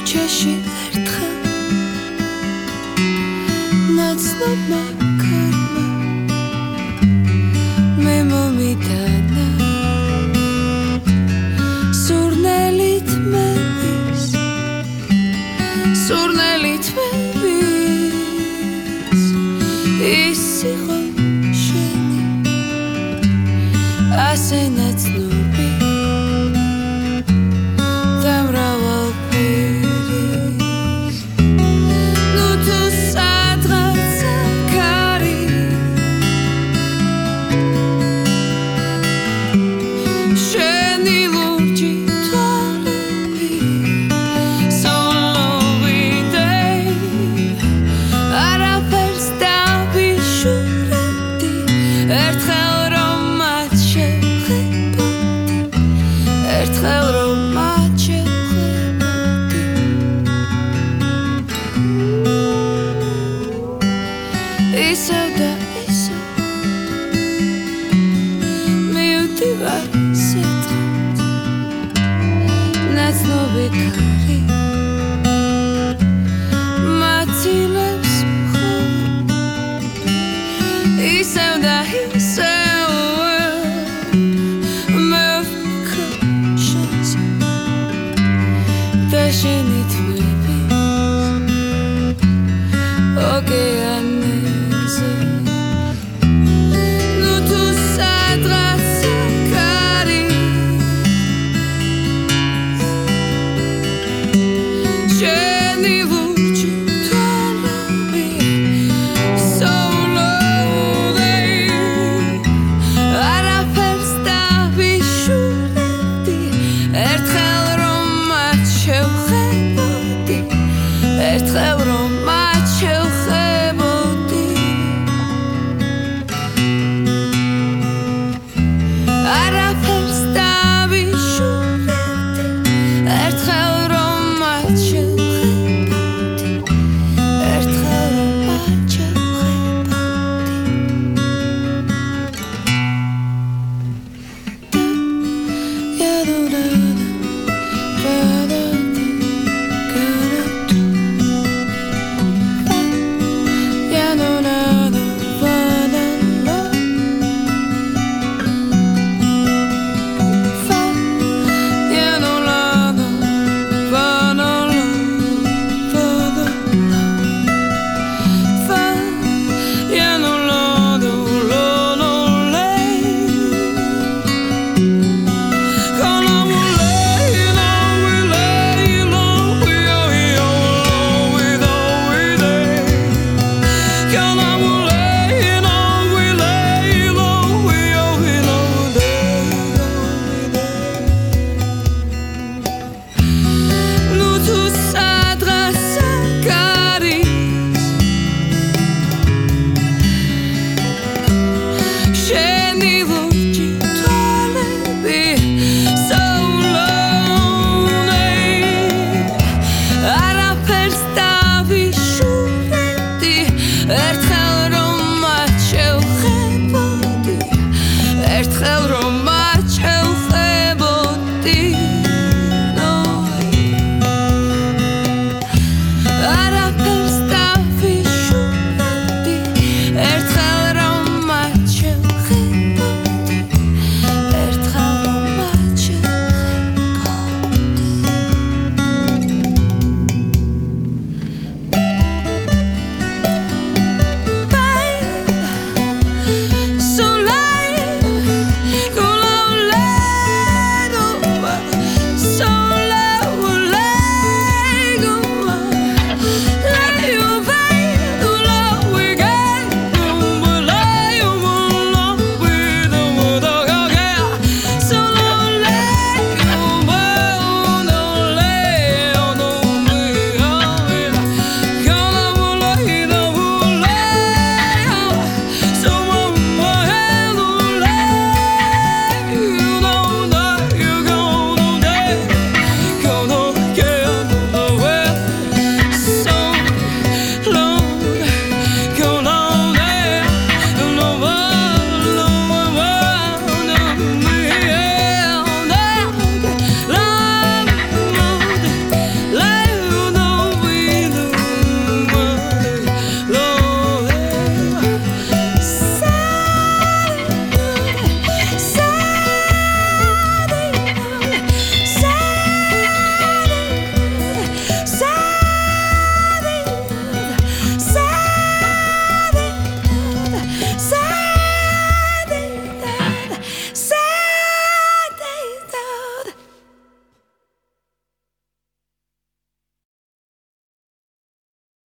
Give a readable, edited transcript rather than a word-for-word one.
ქუჩაში ერთხელ ნაცნობმა ქარმა მე მომიტანა სურნელით მევის სურნელით მევის ის იყო შენი ასე ნაცნობი და მრავალფერი ნუ თუ სადღაცა ქარი შენი ლურჯი თვალები სულოვიდეი არაფერს დავიშურებდი ერთხელ რომ მათ შევხედოდი ერთხელ რომ მათ შევხედოდი ისევ და ისევ მივდივარ სიცხით ნაცნობი ქარი მაცილებს მხოლოდ ისევ და ისევ მე ვფიქრობ შენზე და შენი თმების ოკეანეზე ნუ თუ სადღაცა ქარი შენი ლურჯი თვალები სულოვიდეი არაფერს დავიშურებდი ერთხელ